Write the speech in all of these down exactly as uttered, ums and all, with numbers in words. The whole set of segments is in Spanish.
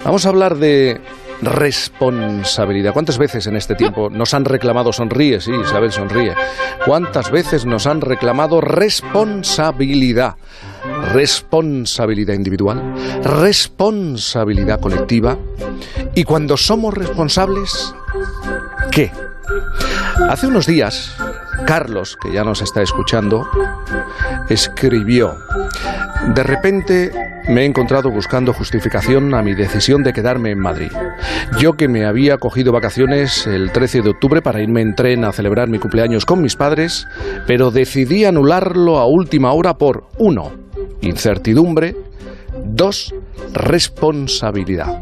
Vamos a hablar de responsabilidad. ¿Cuántas veces en este tiempo nos han reclamado, sonríe, sí, Isabel sonríe, cuántas veces nos han reclamado responsabilidad? Responsabilidad individual, responsabilidad colectiva. Y cuando somos responsables, ¿qué? Hace unos días, Carlos, que ya nos está escuchando, escribió: de repente me he encontrado buscando justificación a mi decisión de quedarme en Madrid. Yo que me había cogido vacaciones el trece de octubre para irme en tren a celebrar mi cumpleaños con mis padres, pero decidí anularlo a última hora por uno, incertidumbre, dos, responsabilidad.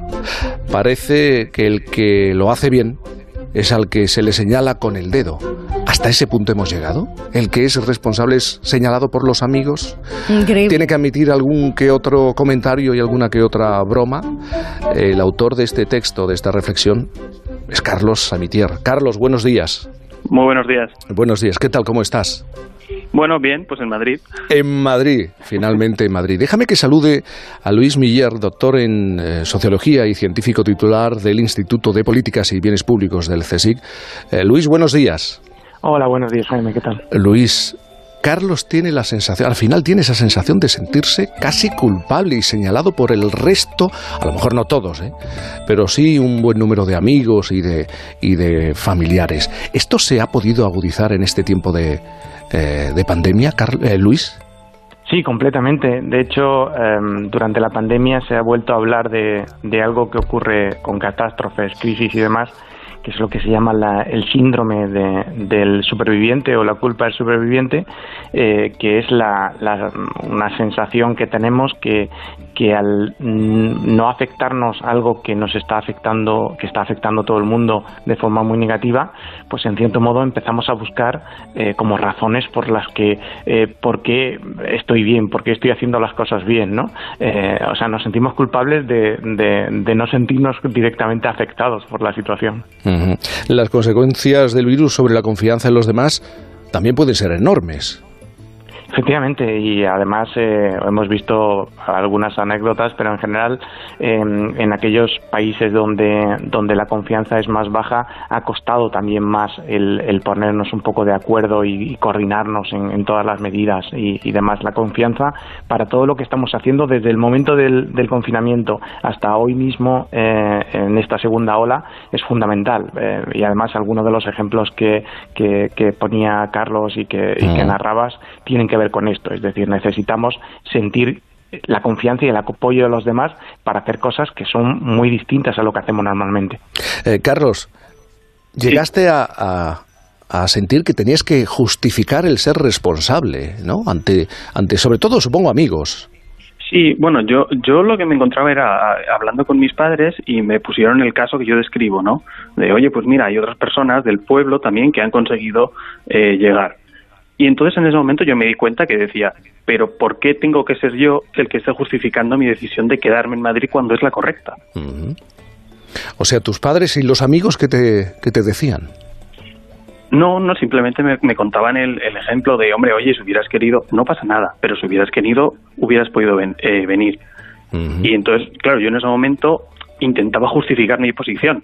Parece que el que lo hace bien es al que se le señala con el dedo. ¿Hasta ese punto hemos llegado? ¿El que es responsable es señalado por los amigos? Increíble. ¿Tiene que admitir algún que otro comentario y alguna que otra broma? El autor de este texto, de esta reflexión, es Carlos Samitier. Carlos, buenos días. Muy buenos días. Buenos días. ¿Qué tal? ¿Cómo estás? Bueno, bien, pues en Madrid. En Madrid, finalmente en Madrid. Déjame que salude a Luis Miller, doctor en eh, Sociología y científico titular del Instituto de Políticas y Bienes Públicos del CSIC. Eh, Luis, buenos días. Hola, buenos días, Jaime, ¿qué tal? Luis, Carlos tiene la sensación, al final tiene esa sensación de sentirse casi culpable y señalado por el resto, a lo mejor no todos, ¿eh? pero sí un buen número de amigos y de, y de familiares. ¿Esto se ha podido agudizar en este tiempo de, eh, de pandemia, Carl, eh, Luis? Sí, completamente. De hecho, eh, durante la pandemia se ha vuelto a hablar de, de algo que ocurre con catástrofes, crisis y demás, que es lo que se llama la, el síndrome de, del superviviente o la culpa del superviviente, eh, que es la, la, una sensación que tenemos que, que al no afectarnos algo que nos está afectando, que está afectando a todo el mundo de forma muy negativa, pues en cierto modo empezamos a buscar eh, como razones por las que, eh, por qué estoy bien, por qué estoy haciendo las cosas bien, ¿no? Eh, o sea, nos sentimos culpables de, de, de no sentirnos directamente afectados por la situación. Uh-huh. Las consecuencias del virus sobre la confianza en los demás también pueden ser enormes. Efectivamente, y además eh, hemos visto algunas anécdotas, pero en general eh, en aquellos países donde donde la confianza es más baja ha costado también más el, el ponernos un poco de acuerdo y, y coordinarnos en, en todas las medidas y, y demás. La confianza para todo lo que estamos haciendo desde el momento del, del confinamiento hasta hoy mismo eh, en esta segunda ola es fundamental eh, y además algunos de los ejemplos que, que, que ponía Carlos y que, y que narrabas tienen que ver con esto, es decir, necesitamos sentir la confianza y el apoyo de los demás para hacer cosas que son muy distintas a lo que hacemos normalmente. Eh, Carlos, llegaste sí. a, a, a sentir que tenías que justificar el ser responsable, ¿no? Ante, ante sobre todo, supongo, amigos. Sí, bueno, yo yo lo que me encontraba era hablando con mis padres y me pusieron el caso que yo describo, ¿no? De, oye, pues mira, hay otras personas del pueblo también que han conseguido eh, llegar. Y entonces en ese momento yo me di cuenta que decía, pero ¿por qué tengo que ser yo el que esté justificando mi decisión de quedarme en Madrid cuando es la correcta? Uh-huh. O sea, tus padres y los amigos que te, que te decían. No, no, simplemente me, me contaban el, el ejemplo de, hombre, oye, si hubieras querido, no pasa nada, pero si hubieras querido, hubieras podido ven, eh, venir. Uh-huh. Y entonces, claro, yo en ese momento intentaba justificar mi posición,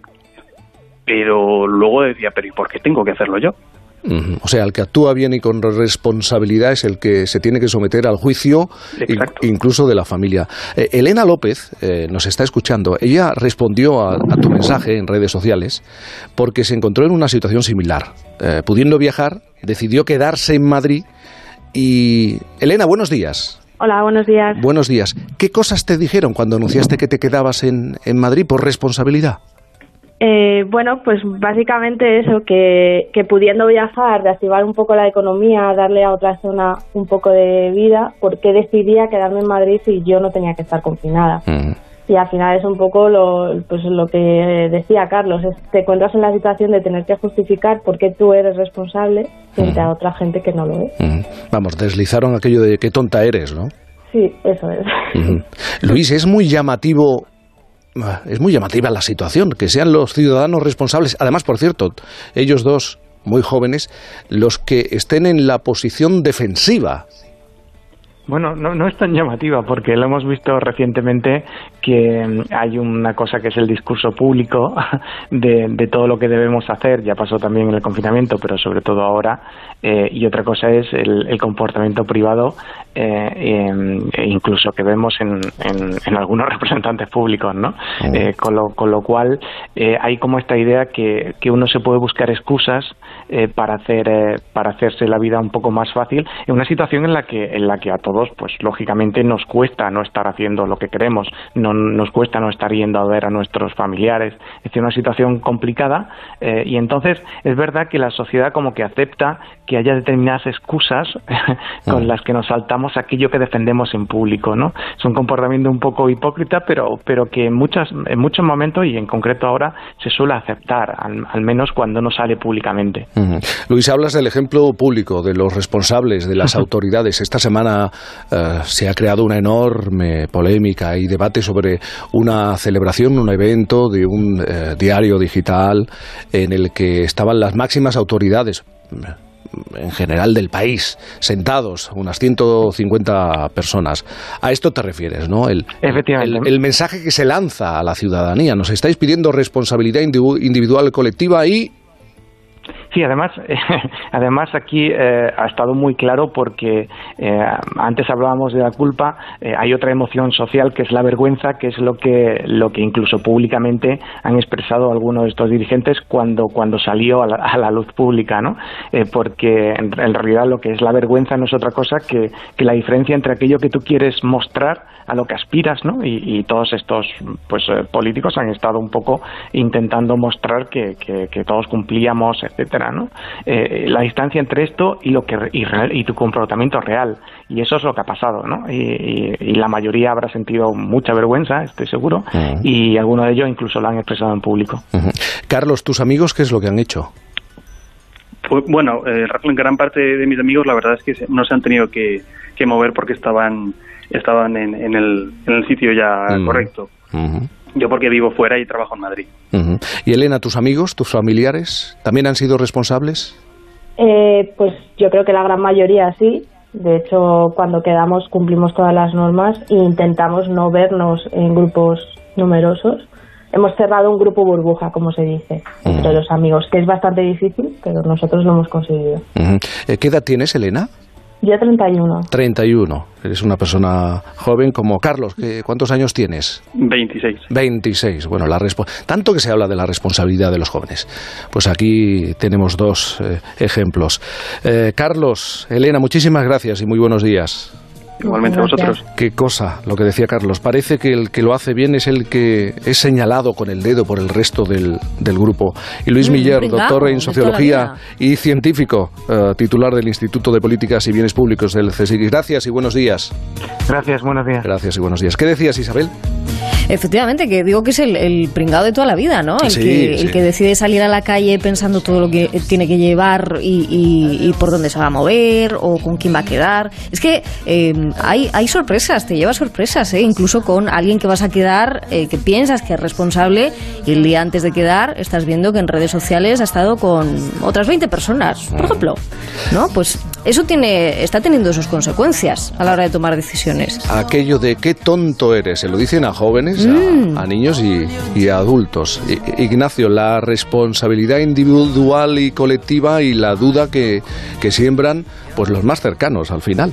pero luego decía, pero ¿y por qué tengo que hacerlo yo? Uh-huh. O sea, el que actúa bien y con responsabilidad es el que se tiene que someter al juicio, in- incluso de la familia. Eh, Elena López eh, nos está escuchando. Ella respondió a, a tu mensaje en redes sociales porque se encontró en una situación similar. Eh, pudiendo viajar, decidió quedarse en Madrid y... Elena, buenos días. Hola, buenos días. Buenos días. ¿Qué cosas te dijeron cuando anunciaste que te quedabas en, en Madrid por responsabilidad? Eh, bueno, pues básicamente eso, que, que pudiendo viajar, reactivar un poco la economía, darle a otra zona un poco de vida, ¿por qué decidía quedarme en Madrid si yo no tenía que estar confinada? Uh-huh. Y al final es un poco lo, pues lo que decía Carlos, es, te encuentras en la situación de tener que justificar por qué tú eres responsable frente uh-huh. a otra gente que no lo es. Uh-huh. Vamos, deslizaron aquello de qué tonta eres, ¿no? Sí, eso es. Uh-huh. Luis, es muy llamativo... Es muy llamativa la situación, que sean los ciudadanos responsables, además, por cierto, ellos dos, muy jóvenes, los que estén en la posición defensiva. Bueno, no, no es tan llamativa porque lo hemos visto recientemente que hay una cosa que es el discurso público de, de todo lo que debemos hacer, ya pasó también en el confinamiento, pero sobre todo ahora, eh, y otra cosa es el, el comportamiento privado, eh, eh, incluso que vemos en, en, en algunos representantes públicos, ¿no? Mm. Eh, con, lo, con lo cual eh, hay como esta idea que, que uno se puede buscar excusas eh, para hacer eh, para hacerse la vida un poco más fácil en una situación en la que en la que a todos pues lógicamente nos cuesta no estar haciendo lo que queremos, no nos cuesta no estar yendo a ver a nuestros familiares, es una situación complicada eh, y entonces es verdad que la sociedad como que acepta que haya determinadas excusas con las que nos saltamos aquello que defendemos en público, ¿no? Es un comportamiento un poco hipócrita, pero pero que en muchas en muchos momentos y en concreto ahora se suele aceptar, al, al menos cuando no sale públicamente. Uh-huh. Luis, hablas del ejemplo público, de los responsables, de las autoridades. Esta semana Uh, se ha creado una enorme polémica y debate sobre una celebración, un evento de un uh, diario digital en el que estaban las máximas autoridades en general del país, sentados, unas ciento cincuenta personas. A esto te refieres, ¿no? El, Efectivamente. El, el mensaje que se lanza a la ciudadanía. Nos estáis pidiendo responsabilidad individual, colectiva y... Sí, además, eh, además aquí eh, ha estado muy claro porque eh, antes hablábamos de la culpa, eh, hay otra emoción social que es la vergüenza, que es lo que lo que incluso públicamente han expresado algunos de estos dirigentes cuando cuando salió a la, a la luz pública, ¿no? Eh, porque en, en realidad lo que es la vergüenza no es otra cosa que, que la diferencia entre aquello que tú quieres mostrar a lo que aspiras, ¿no? Y, y todos estos pues eh, políticos han estado un poco intentando mostrar que, que, que todos cumplíamos, etcétera, ¿no? Eh, la distancia entre esto y lo que y, y tu comportamiento real, y eso es lo que ha pasado, ¿no? Y, y, y la mayoría habrá sentido mucha vergüenza, estoy seguro, uh-huh. y algunos de ellos incluso lo han expresado en público. Uh-huh. Carlos, ¿tus amigos qué es lo que han hecho? Pues, bueno, eh, gran parte de mis amigos la verdad es que no se han tenido que, que mover porque estaban estaban en, en, el, en el sitio ya uh-huh. correcto. Uh-huh. Yo porque vivo fuera y trabajo en Madrid. Uh-huh. Y Elena, ¿tus amigos, tus familiares también han sido responsables? Eh, pues yo creo que la gran mayoría sí. De hecho, cuando quedamos cumplimos todas las normas e intentamos no vernos en grupos numerosos. Hemos cerrado un grupo burbuja, como se dice, uh-huh. entre los amigos, que es bastante difícil, pero nosotros lo hemos conseguido. Uh-huh. ¿Qué edad tienes, Elena? Yo treinta y uno. treinta y uno. Eres una persona joven como Carlos. ¿Cuántos años tienes? veintiséis. veintiséis. Bueno, la respo- tanto que se habla de la responsabilidad de los jóvenes. Pues aquí tenemos dos eh, ejemplos. Eh, Carlos, Elena, muchísimas gracias y muy buenos días. Igualmente a vosotros. Qué cosa, lo que decía Carlos. Parece que el que lo hace bien es el que es señalado con el dedo por el resto del, del grupo. Y Luis mm, Miller, brigado, doctor en Sociología y científico, uh, titular del Instituto de Políticas y Bienes Públicos del CSIC. Gracias y buenos días. Gracias, buenos días. Gracias y buenos días. ¿Qué decías, Isabel? Efectivamente, que digo que es el, el pringado de toda la vida, ¿no? El, sí, que, sí. el que decide salir a la calle pensando todo lo que tiene que llevar y, y, y por dónde se va a mover o con quién va a quedar. Es que eh, hay, hay sorpresas, te lleva sorpresas, ¿eh? Incluso con alguien que vas a quedar, eh, que piensas que es responsable y el día antes de quedar estás viendo que en redes sociales ha estado con otras veinte personas, por ejemplo, ¿no? Pues eso tiene, está teniendo sus consecuencias a la hora de tomar decisiones. Aquello de qué tonto eres, se lo dicen a jóvenes, a, a niños y, y a adultos. I, Ignacio, la responsabilidad individual y colectiva y la duda que, que siembran pues los más cercanos al final.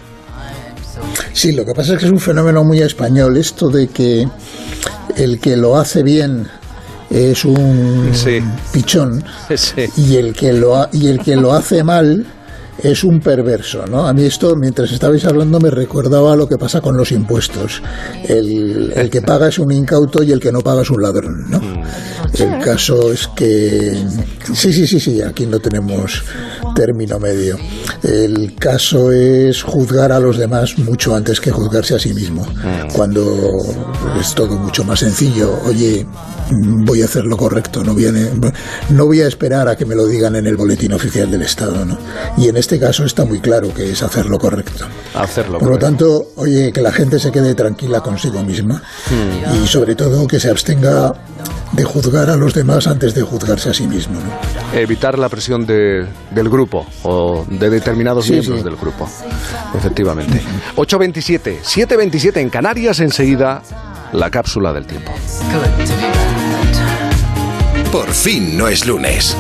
Sí, lo que pasa es que es un fenómeno muy español esto de que el que lo hace bien es un sí. pichón sí. y el que lo ha, y el que lo hace mal es un perverso, ¿no? A mí esto, mientras estabais hablando, me recordaba lo que pasa con los impuestos. El, el que paga es un incauto y el que no paga es un ladrón, ¿no? El caso es que... Sí, sí, sí, sí, aquí no tenemos término medio. El caso es juzgar a los demás mucho antes que juzgarse a sí mismo, cuando es todo mucho más sencillo. Oye, voy a hacer lo correcto, no voy a, no voy a esperar a que me lo digan en el boletín oficial del Estado, ¿no? Y en este caso está muy claro que es hacer lo correcto. Hacerlo Por correcto. lo tanto, oye, que la gente se quede tranquila consigo misma hmm. y sobre todo que se abstenga de juzgar a los demás antes de juzgarse a sí mismo, ¿no? Evitar la presión de, del grupo o de determinados sí, miembros sí. del grupo, efectivamente. ocho veintisiete, siete veintisiete en Canarias, enseguida la cápsula del tiempo. Por fin no es lunes.